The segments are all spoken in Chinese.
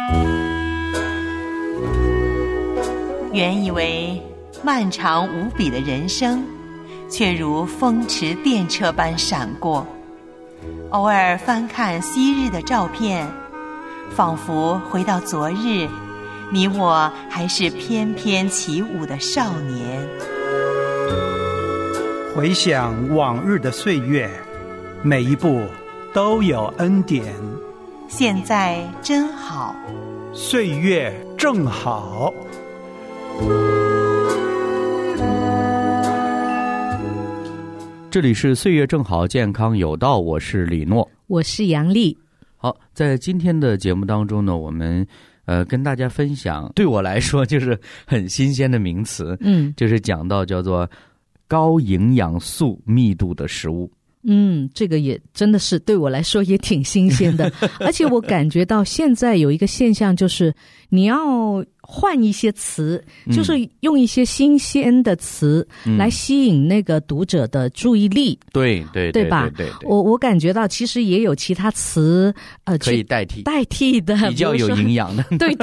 原以为漫长无比的人生，却如风驰电掣般闪过。偶尔翻看昔日的照片，仿佛回到昨日，你我还是翩翩起舞的少年。 回想往日的岁月，每一步都有恩典。 现在真好， 岁月正好。 这里是岁月正好，健康有道，我是李诺， 我是杨丽。 好，在今天的节目当中呢，我们跟大家分享，对我来说就是很新鲜的名词，就是讲到叫做高营养素密度的食物。 这个也真的是对我来说也挺新鲜的，而且我感觉到现在有一个现象，就是你要换一些词，就是用一些新鲜的词来吸引那个读者的注意力。对吧？对，我感觉到其实也有其他词可以代替的，比较有营养的。对，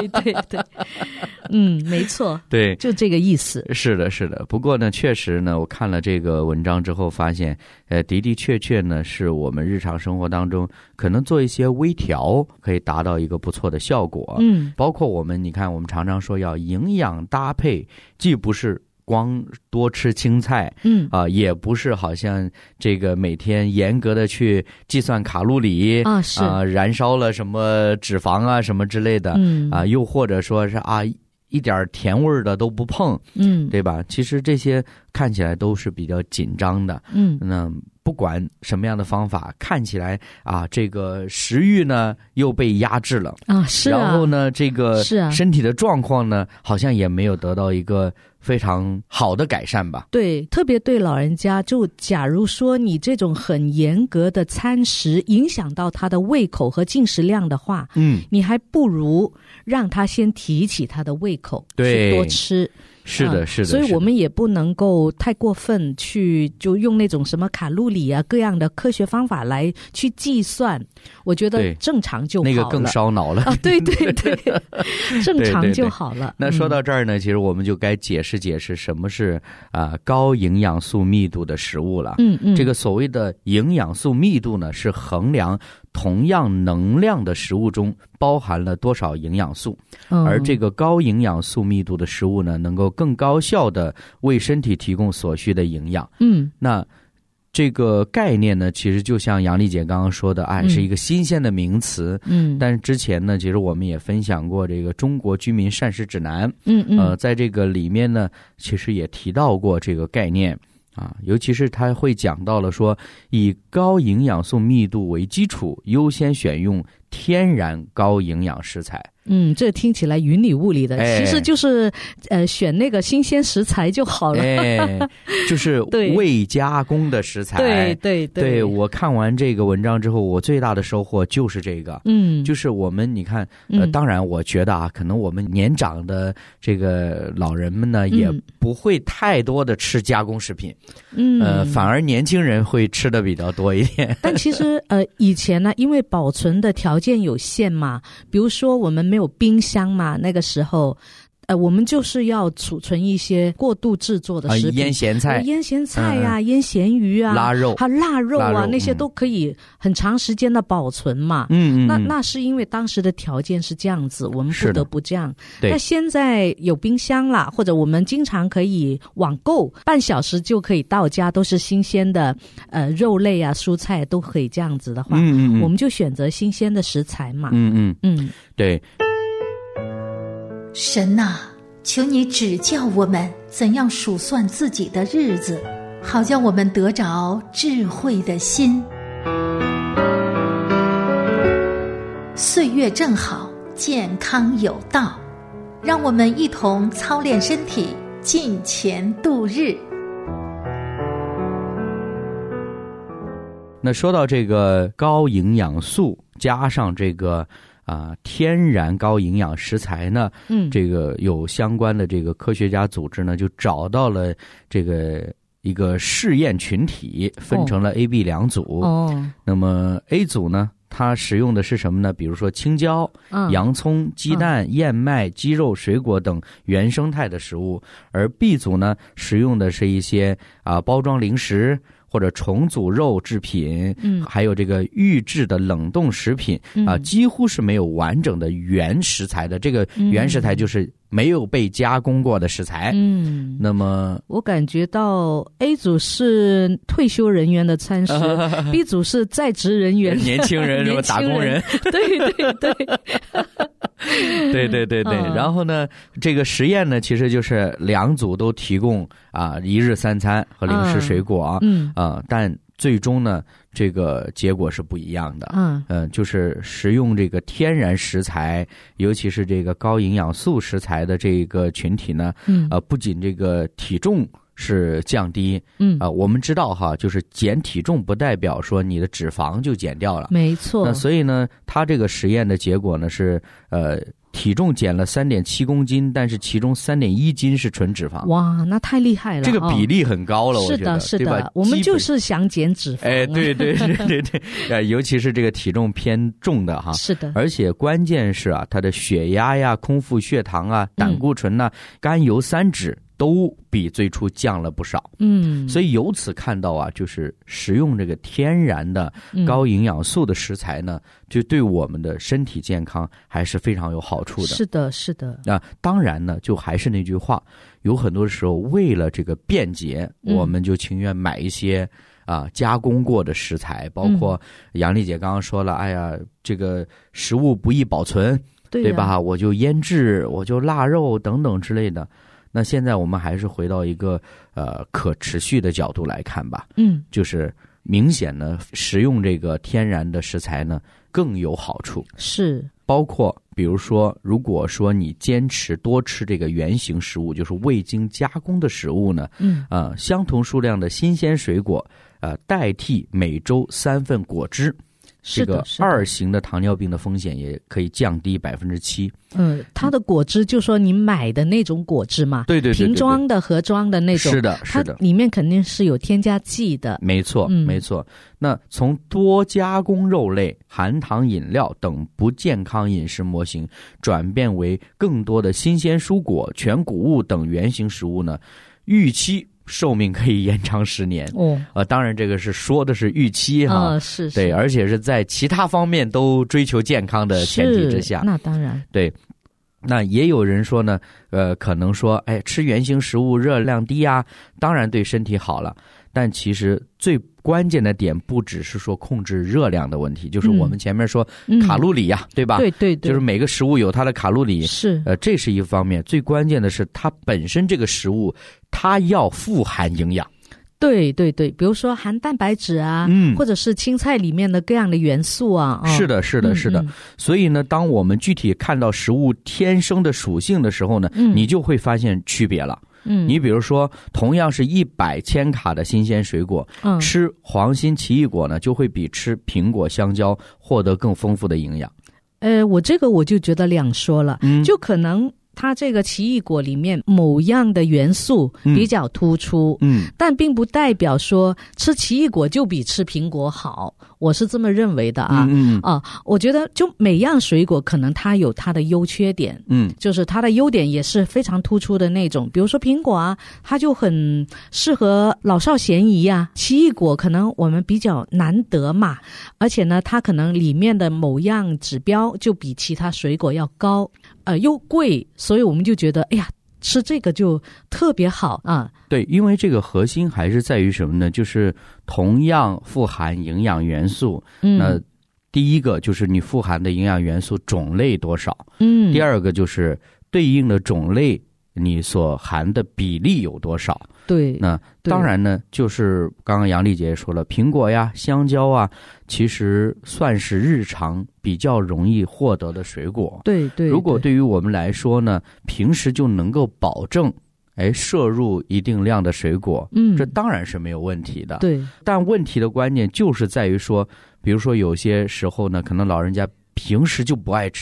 没错， 对， 就这个意思。 是的。不过呢，确实呢，我看了这个文章之后发现，的确呢，是我们日常生活当中可能做一些微调，可以达到一个不错的效果。包括我们，你看，我们常常说要营养搭配，既不是光多吃青菜，也不是好像这个每天严格的去计算卡路里燃烧了什么脂肪啊什么之类的，又或者说是一点甜味的都不碰，对吧？其实这些看起来都是比较紧张的，那不管什么样的方法，看起来这个食欲呢又被压制了然后呢，这个身体的状况呢，好像也没有得到一个非常好的改善吧。对， 特别对老人家，就假如说你这种很严格的餐食影响到他的胃口和进食量的话，你还不如让他先提起他的胃口，去多吃。是的，所以我们也不能够太过分去就用那种什么卡路里各样的科学方法来去计算，我觉得正常就好了。那个更烧脑了对，正常就好了。 那说到这儿呢，其实我们就该解释什么是高营养素密度的食物了。这个所谓的营养素密度呢，是衡量同样能量的食物中包含了多少营养素，而这个高营养素密度的食物呢，能够更高效的为身体提供所需的营养。那这个概念呢，其实就像杨丽姐刚刚说的，是一个新鲜的名词。但是之前呢，其实我们也分享过这个中国居民膳食指南。在这个里面呢，其实也提到过这个概念。尤其是他会讲到了说，以高营养素密度为基础，优先选用天然高营养食材。 这听起来云里雾里的，其实就是选那个新鲜食材就好了。 就是未加工的食材。对，我看完这个文章之后，我最大的收获就是这个。就是我们你看，当然我觉得可能我们年长的这个老人们呢，也不会太多的吃加工食品。反而年轻人会吃的比较多一点。 但其实以前呢，因为保存的条件有限嘛，比如说我们没有冰箱嘛，那个时候我们就是要储存一些过度制作的食品， 腌咸菜腌咸鱼腊肉那些都可以很长时间的保存嘛。那是因为当时的条件是这样子，我们不得不这样。那现在有冰箱啦，或者我们经常可以网购，半小时就可以到家，都是新鲜的肉类蔬菜都可以这样子的话，我们就选择新鲜的食材嘛。 对。 神啊，求你指教我们怎样数算自己的日子，好叫我们得着智慧的心。岁月正好，健康有道，让我们一同操练身体，尽前度日。 那说到这个高营养素加上这个天然高营养食材呢，这个有相关的这个科学家组织呢，就找到了这个一个试验群体，分成了 A、B 两组。那么 A 组呢， 它使用的是什么呢？比如说青椒、洋葱、鸡蛋、燕麦、鸡肉、水果等原生态的食物，而 B 组呢使用的是一些包装零食或者重组肉制品，还有这个预制的冷冻食品几乎是没有完整的原食材的。这个原食材就是没有被加工过的食材。那么我感觉到 A 组是退休人员的餐食，B 组是在职人员、 年轻人、打工人。 对对对。 对对对对，然后呢，这个实验呢，其实就是2组都提供1日3餐和零食水果但最终呢，这个结果是不一样的。就是食用这个天然食材，尤其是这个高营养素食材的这个群体呢，不仅这个体重是降低，我们知道哈，就是减体重不代表说你的脂肪就减掉了， 没错。 那所以呢，他这个实验的结果呢是体重减了3.7公斤，但是其中3.1斤是纯脂肪。 哇，那太厉害了！ 这个比例很高了，我觉得是的，我们就是想减脂肪。 对对对对对，尤其是这个体重偏重的哈。是的，而且关键是它的血压呀、空腹血糖啊、胆固醇呐、甘油三酯都比最初降了不少。所以由此看到就是食用这个天然的高营养素的食材呢，就对我们的身体健康还是非常有好处的。 是的，是的。 当然呢，就还是那句话，有很多时候为了这个便捷，我们就情愿买一些加工过的食材，包括杨丽姐刚刚说了，哎呀，这个食物不易保存，对吧？我就腌制，我就腊肉等等之类的。那现在我们还是回到一个可持续的角度来看吧。就是明显呢，食用这个天然的食材呢更有好处。是，包括比如说，如果说你坚持多吃这个原型食物，就是未经加工的食物呢，相同数量的新鲜水果，代替每周3份果汁。这个2型的糖尿病的风险也可以降低7%。它的果汁就说你买的那种果汁嘛，对，瓶装的、盒装的那种，是的，是的，它里面肯定是有添加剂的。没错，没错。那从多加工肉类、含糖饮料等不健康饮食模型转变为更多的新鲜蔬果、全谷物等原型食物呢，预期寿命可以延长10年。当然这个是说的是预期哈，是，对，而且是在其他方面都追求健康的前提之下。那当然，对。那也有人说呢，可能说，吃原型食物热量低当然对身体好了。但其实最关键的点不只是说控制热量的问题，就是我们前面说卡路里对吧？对对对，就是每个食物有它的卡路里，是这是一方面。最关键的是它本身这个食物它要富含营养。对对对，比如说含蛋白质或者是青菜里面的各样的元素是的是的是的。所以呢，当我们具体看到食物天生的属性的时候呢，你就会发现区别了。你比如说同样是100千卡的新鲜水果，吃黄心奇异果呢，就会比吃苹果、香蕉获得更丰富的营养。我这个我就觉得两说了，就可能它这个奇异果里面某样的元素比较突出，但并不代表说吃奇异果就比吃苹果好，我是这么认为的我觉得就每样水果可能它有它的优缺点，就是它的优点也是非常突出的那种，比如说苹果它就很适合老少咸宜奇异果可能我们比较难得嘛，而且呢它可能里面的某样指标就比其他水果要高，又贵，所以我们就觉得哎呀吃这个就特别好对，因为这个核心还是在于什么呢？就是同样富含营养元素，那第一个就是你富含的营养元素种类多少，第二个就是对应的种类你所含的比例有多少。对，那当然呢，就是刚刚杨丽姐也说了，苹果香蕉其实算是日常比较容易获得的水果。对对，如果对于我们来说呢，平时就能够保证摄入一定量的水果，这当然是没有问题的。对，但问题的关键就是在于说，比如说有些时候呢，可能老人家平时就不爱吃，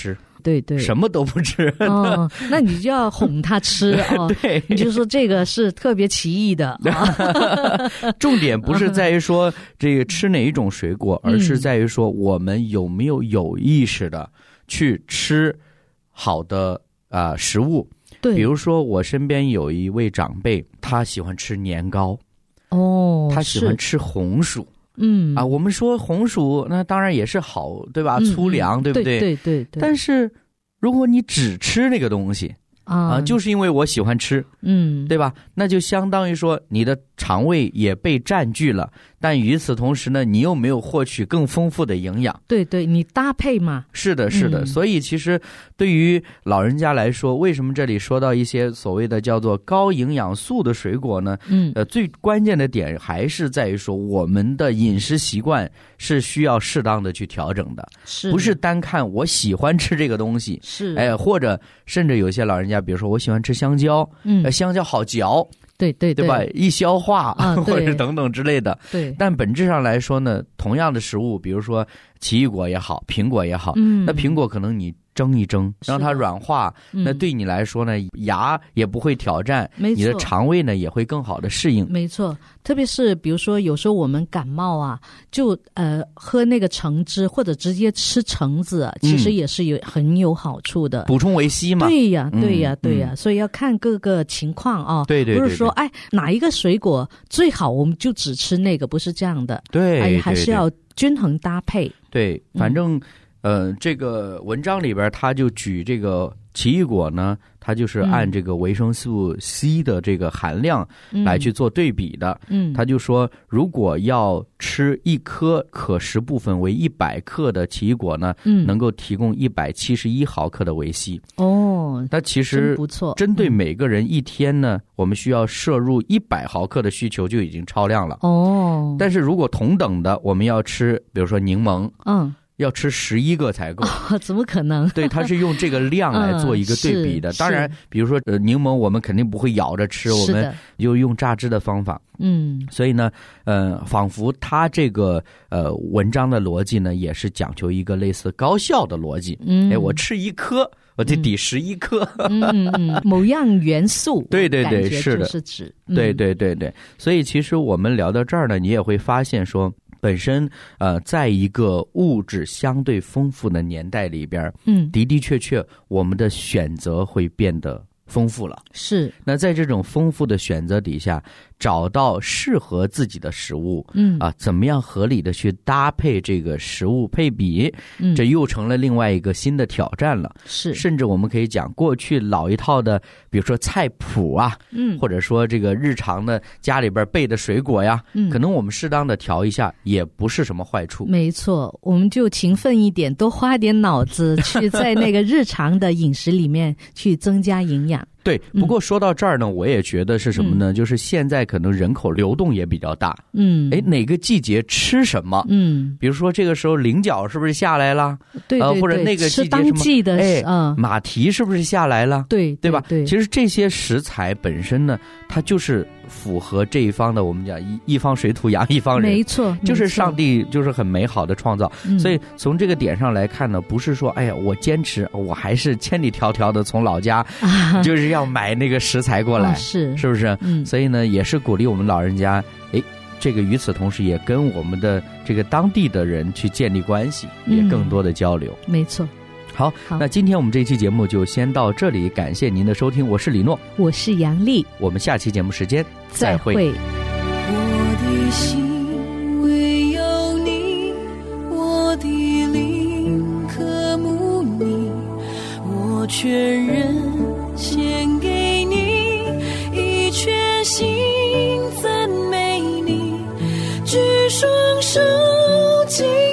对对， 什么都不吃。 哦，那你就要哄他吃哦。 对， 你就说这个是特别奇异的。 重点不是在于说这个吃哪一种水果，而是在于说我们有没有有意识的去吃好的食物。对，比如说我身边有一位长辈，他喜欢吃年糕。哦，他喜欢吃红薯。我们说红薯那当然也是好，对吧？粗粮，对不对？ 对对对。 但是如果你只吃那个东西就是因为我喜欢吃，对吧？那就相当于说你的肠胃也被占据了，但与此同时呢，你又没有获取更丰富的营养。 对对，你搭配嘛。 是的，是的。所以其实对于老人家来说，为什么这里说到一些所谓的叫做高营养素的水果呢？最关键的点还是在于说我们的饮食习惯是需要适当的去调整的，不是单看我喜欢吃这个东西，或者甚至有些老人家，比如说我喜欢吃香蕉，香蕉好嚼。 对对对吧？易消化或者等等之类的。 对。 但本质上来说呢，同样的食物，比如说奇异果也好，苹果也好，那苹果可能你蒸一蒸，让它软化，那对你来说呢，牙也不会挑战，你的肠胃呢也会更好的适应。 没错，特别是比如说有时候我们感冒就喝那个橙汁或者直接吃橙子，其实也是很有好处的， 补充维 C 嘛。 对呀，对呀，对呀，所以要看各个情况啊。 对对对， 不是说哪一个水果最好我们就只吃那个，不是这样的。 对， 还是要均衡搭配。 对，反正这个文章里边他就举这个奇异果呢，它就是按这个维生素 C 的这个含量来去做对比的。他就说，如果要吃一颗可食部分为100克的奇异果呢，能够提供171毫克的维 C。哦，那其实不错。 针对每个人一天呢，我们需要摄入100毫克的需求就已经超量了。哦，但是如果同等的，我们要吃，比如说柠檬，要吃11个才够。 怎么可能？ 对，它是用这个量来做一个对比的。当然，比如说柠檬，我们肯定不会咬着吃，我们就用榨汁的方法。所以呢，仿佛它这个文章的逻辑呢，也是讲究一个类似高效的逻辑。我吃1颗，我得抵11颗。 某样元素。 对对对，是的， 是指。 对对对对，所以其实我们聊到这儿呢，你也会发现说，本身在一个物质相对丰富的年代里边，的的确确我们的选择会变得丰富了。 是。那在这种丰富的选择底下，找到适合自己的食物，怎么样合理的去搭配这个食物配比，这又成了另外一个新的挑战了。 是。 甚至我们可以讲，过去老一套的，比如说菜谱或者说这个日常的家里边备的水果呀，可能我们适当的调一下，也不是什么坏处。 没错，我们就勤奋一点，多花点脑子去在那个日常的饮食里面去增加营养。 对，不过说到这儿呢，我也觉得是什么呢？就是现在可能人口流动也比较大。哪个季节吃什么？比如说这个时候菱角是不是下来了？ 对对对， 或者那个季节当季的马蹄是不是下来了？ 对对吧？ 对， 其实这些食材本身呢，它就是符合这一方的，我们讲一方水土养一方人。 没错， 就是上帝就是很美好的创造。所以从这个点上来看呢，不是说我坚持，我还是千里迢迢的从老家就是要买那个食材过来，是不是？所以呢，也是鼓励我们老人家，这个与此同时也跟我们的这个当地的人去建立关系，也更多的交流。 没错。 好，那今天我们这期节目就先到这里，感谢您的收听，我是李诺， 我是杨丽， 我们下期节目时间再会。 我的心唯有你，我的灵渴慕你，我全人献给你，一全心赞美你，举双手紧